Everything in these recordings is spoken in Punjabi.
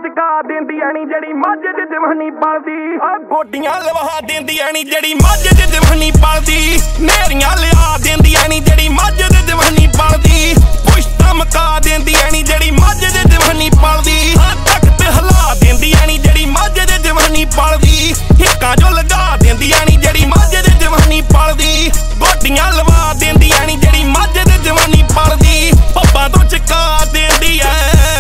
ਚਕਾ ਦਿੰਦੀ ਐ ਨੀ ਜਿਹੜੀ ਮੱਝ ਦੀ ਜਵਾਨੀ ਪਲਦੀ ਗੋਡੀਆਂ ਲਵਾ ਦਿੰਦੀ ਐ ਨੀ ਜਿਹੜੀ ਮੱਝ ਦੀ ਜਵਾਨੀ ਪਲਦੀ ਨੇਰੀਆਂ ਲਿਆ ਦਿੰਦੀ ਐ ਨੀ ਜਿਹੜੀ ਮੱਝ ਦੀ ਜਵਾਨੀ ਪਲਦੀ ਪੁਸ਼ਤਾ ਮਕਾ ਦਿੰਦੀ ਐ ਨੀ ਜਿਹੜੀ ਮੱਝ ਦੀ ਜਵਾਨੀ ਪਲਦੀ ਤੱਕ ਤੇ ਹਿਲਾ ਦਿੰਦੀ ਐ ਨੀ ਜਿਹੜੀ ਮੱਝ ਦੀ ਜਵਾਨੀ ਪਲਦੀ ਹਿੱਕਾਂ ਜੋ ਲਗਾ ਦਿੰਦੀ ਐ ਨੀ ਜਿਹੜੀ ਮੱਝ ਦੀ ਜਵਾਨੀ ਪਲਦੀ ਗੋਡੀਆਂ ਲਵਾ ਦਿੰਦੀ ਐ ਨੀ ਜਿਹੜੀ ਮੱਝ ਦੀ ਜਵਾਨੀ ਪਲਦੀ ਪੱਪਾਂ ਤੋਂ ਚਕਾ ਦਿੰਦੀ ਐ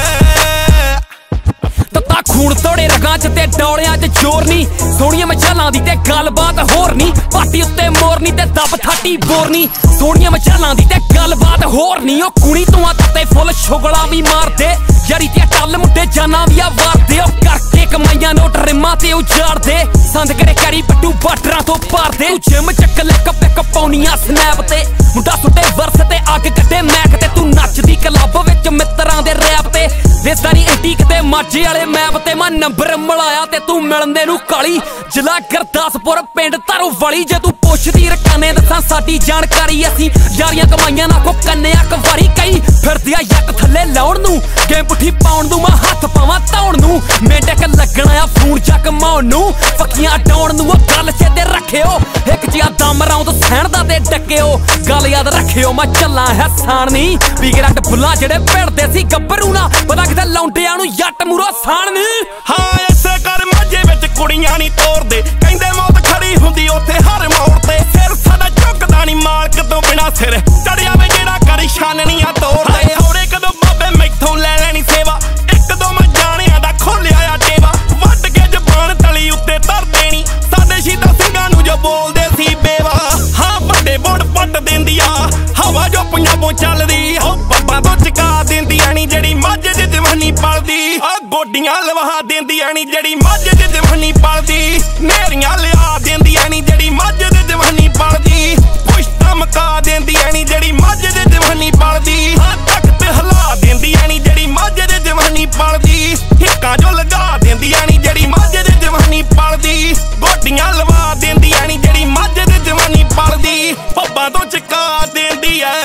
ਤੱਤਾ ਖੂਨ ਤੋੜੇ ਰਗਾਂ ਚ ਤੇ ਡੌਲਿਆਂ ਚ ਜ਼ੋਰ ਨੀ ਸੋਹਣੀਆਂ ਮਚਾਲਾਂ ਦੀ ਤੇ ਗੱਲਬਾਤ ਹੋਰ ਨੀ ਪਾਟੀ ਉੱਤੇ ਮੋਰਨੀ ਤੇ ਦੱਬ ਥਾਟੀ ਬੋਰਨੀ ਸੋਹਣੀਆਂ ਮਚਾਲਾਂ ਦੀ ਤੇ ਗੱਲਬਾਤ ਹੋਰ ਨੀ ਉਹ ਕੁੜੀ ਤੂੰ ਆ ਤੱਤੇ ਫੁੱਲ ਛੁਗਲਾ ਵੀ ਮਾਰਦੇ ਯਾਰੀ ਤੇ ਟੱਲ ਮੁੰਡੇ ਜਾਨਾਂ ਵੀ ਆ ਵਾਰਦੇ ਉਹ ਕਰਕੇ ਕਮਾਈਆਂ ਨੋਟ ਰਿਮਾਂ ਤੇ ਉਜਾੜਦੇ ਸੰਦ ਕਰੇ ਕਰੀ ਪੱਟੂ ਬਾਰਡਰਾਂ ਤੋਂ ਪਾਰਦੇ ਤੂੰ ਜਿਮ ਚੱਕ ਲੈ ਕੱਪੇ ਕਪਾਉਣੀਆਂ ਸਨੈਪ ਤੇ ਮੁੰਡਾ ਸੁੱਟੇ ਵਰਸ ਤੇ ਅੱਗ ਕੱਢੇ ਮੈਕ ਤੇ ਤੂੰ ਨੱਚਦੀ ਕਲੱਬ ਵਿੱਚ ਮਿੱਤਰਾਂ ਦੇ ਰੈਪ ਤੇ ਵੇਸਦਾ ਨੀ ਐਂਟੀ ਕਿਤੇ ਮਾਝੇ ਵਾਲੇ ਮੈਪ ਤੇ ਮੈਂ ਨੰਬਰ ਮਿਲਾਇਆ ਤੇ ਤੂੰ ਮਿਲਦੇ ਨੂੰ ਕਾਲੀ ਜ਼ਿਲ੍ਹਾ ਗੁਰਦਾਸਪੁਰ ਪਿੰਡ ਧਰੋ ਵਾਲੀ ਜੇ ਤੂੰ ਪੁੱਛਦੀ ਰਕਾਨੇ ਦੱਸਾਂ ਸਾਡੀ ਜਾਣਕਾਰੀ ਅਸੀਂ ਯਾਰੀਆਂ ਕਮਾਈਆਂ ਨਾ ਕੋ ਕੰਨਿਆ ਕਵਾਰੀ ਕਈ ਫਿਰਦਿਆ ਯੱਕ ਥੱਲੇ ਲਾਉਣ ਨੂੰ ਗੇਮ ਪੁੱਠੀ ਪਾਉਣ ਨੂੰ ਮੈਂ ਹੱਥ ਪਾਵਾਂ ਧੌਣ ਨੂੰ ਮੇਂਟਕ ਲੱਗਣਾ ਆ ਫੋਨ ਚੱਕ ਮਾਉਣ ਨੂੰ ਫੱਕੀਆਂ ਡਾਉਣ ਨੂੰ ਉਹ ਗੱਲ ਚੇਤੇ ਰੱਖਿਓ ਇੱਕ ਜਿਹਾ ਦਮ ਰੌਂਦ ਸਹਿਣਦਾ ਤੇ ਡੱਕਿਓ ਗੱਲ ਯਾਦ ਰੱਖਿਓ ਮੈਂ ਚੱਲਾਂ ਹੈ ਸਾਣ ਨਹੀਂ ਬਿਗਰਟ ਬੁੱਲਾਂ ਜਿਹੜੇ ਭਿੜਦੇ ਸੀ ਗੱਭਰੂ ਨਾ ਪਤਾ ਕਿਤੇ ਲੌਂਡਿਆਂ ਨੂੰ ਜੱਟ ਮੂਰੋ ਸਾਣ ਨਹੀਂ ਹਾਂ ਐਸੇ ਕਰ ਮਾਝੇ ਵਿੱਚ ਕੁੜੀਆਂ ਨਹੀਂ ਤੋਰਦੇ ਕਹਿੰਦੇ ਮੌਤ ਖੜੀ ਹੁੰਦੀ ਉੱਥੇ ਹਰ ਮੋੜ ਤੇ ਸਿਰ ਸਾਡਾ ਝੁਕਦਾ ਨਹੀਂ ਮਾਲਕ ਤੋਂ ਬਿਨਾ ਸਿਰ ਚੜਿਆ ਵੇ ਜਿਹੜਾ ਕਰੀ ਛਾਨਣੀਆਂ ਤੋੜਦੇ ਹੌਰੇ ਕਦੋਂ ਬਾਬੇ ਮੈਥੋਂ ਲੈ ਲੈਣੀ ਸੇਵਾ ਇੱਕ ਦੋ ਮੈਂ ਜਾਣਿਆਂ ਦਾ ਖੋਲਿਆ ਆ ਟੇਵਾ ਵੱਢ ਕੇ ਜ਼ਬਾਨ ਤਲੀ ਉੱਤੇ ਧਰ ਦੇਣੀ ਸਾਡੇ ਸ਼ਹੀਦਾਂ ਸਿੰਘਾਂ ਨੂੰ ਜੋ ਬੋਲਦੇ ਸੀ ਬੇਵਾ ਹਾਂ ਵੱਡੇ ਬੋੜ ਪੱਟ ਦਿੰਦੀ ਆ ਹਵਾ ਜੋ ਪੰਜਾਬੋਂ ਚੱਲਦੀ ਉਹ ਬੱਬਾਂ ਤੋਂ ਚਕਾ ਦਿੰਦੀ ਐ ਨੀ ਜਿਹੜੀ ਮੱਝ ਦੀ ਜਵਾਨੀ ਪਲਦੀ ਗੋਡੀਆਂ ਲਵਾ ਦਿੰਦੀ ਐ ਨੀ ਜਿਹੜੀ ਮੱਝ ਦੀ ਜਵਾਨੀ ਪਲਦੀ ਨੇਰੀਆਂ ਲਿਆ ਦਿੰਦੀ ਐ ਨੀ ਜਿਹੜੀ ਮੱਝ ਦੀ ਜਵਾਨੀ ਪਲਦੀ ਪੁਸ਼ਤਾ ਮਕਾ ਦਿੰਦੀ ਐ ਨੀ ਜਿਹੜੀ ਮੱਝ ਦੀ ਜਵਾਨੀ ਪਲਦੀ ਤੱਕ ਤੇ ਹਿਲਾ ਦਿੰਦੀ ਐ ਨੀ ਜਿਹੜੀ ਮੱਝ ਦੀ ਜਵਾਨੀ ਪਲਦੀ ਹਿੱਕਾਂ ਜੋ ਲਗਾ ਦਿੰਦੀ ਐ ਨੀ ਜਿਹੜੀ ਮੱਝ ਦੀ ਜਵਾਨੀ ਪਲਦੀ ਗੋਡੀਆਂ ਲਵਾ ਦਿੰਦੀ ਐ ਨੀ ਜਿਹੜੀ ਮੱਝ ਦੀ ਜਵਾਨੀ ਪਲਦੀ ਪੱਬਾਂ ਤੋਂ ਚਕਾ ਦਿੰਦੀ ਐ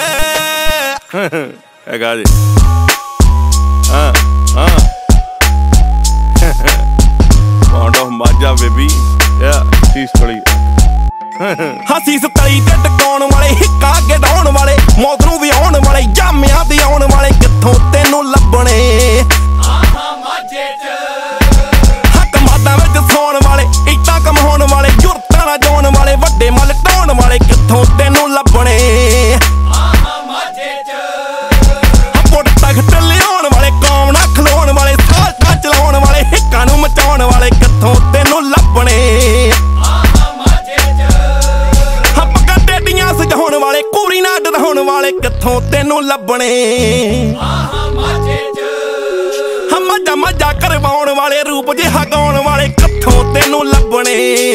ਹੈਗਾ ਜੀ Pound of Maja baby, yeah, she's pretty. ਹੱਸੀ ਸਤਲੀ ਤੇ ਟਕਾਉਣ ਵਾਲੇ ਹਿੱਕਾ ਅੱਗੇ ਡਾਉਣ ਵਾਲੇ ਮੌਤ ਨੂੰ ਵਿਆਉਣ ਵਾਲੇ ਜਾਮਿਆਂ ਦੇ ਆਉਣ ਵਾਲੇ ਕਿੱਥੋਂ ਤੈਨੂੰ ਲੱਭਣੇ ਮਾਝੇ ਚ ਹੱਕ ਮਾਦਾਂ ਵਿੱਚ ਸੌਣ ਵਾਲੇ ਇੱਟਾਂ ਕਮਾਉਣ ਵਾਲੇ ਜੁਰਤਾਂ ਨਾਲ ਜੋਣ ਵਾਲੇ ਵੱਡੇ ਮੱਲ ਢਾਉਣ ਵਾਲੇ ਕਿੱਥੋਂ ਤੈਨੂੰ ਲੱਭਣੇ ਮਾਝੇ ਚ ਪੁੱਟ ਤਖਤ ਲਿਆਉਣ ਵਾਲੇ ਕੌਮ ਨਾਲ ਖਲੋਣ ਵਾਲੇ ਸਾਹ ਚਲਾਉਣ ਵਾਲੇ ਹਿੱਕਾਂ ਨੂੰ ਮਚਾਉਣ ਵਾਲੇ ਕਿੱਥੋਂ ਤੈਨੂੰ ਲੱਭਣੇ ਸਜਾਉਣ ਵਾਲੇ ਕੂਰੀ ਨਾ ਡਰਾਉਣ ਵਾਲੇ ਕਿੱਥੋਂ ਤੈਨੂੰ ਲੱਭਣੇ ਮਾਝੇ ਚ ਮੱਝਾ ਕਰਵਾਉਣ ਵਾਲੇ ਰੂਪ ਜਿਹਾ ਗਾਉਣ ਵਾਲੇ ਕਿੱਥੋਂ ਤੈਨੂੰ ਲੱਭਣੇ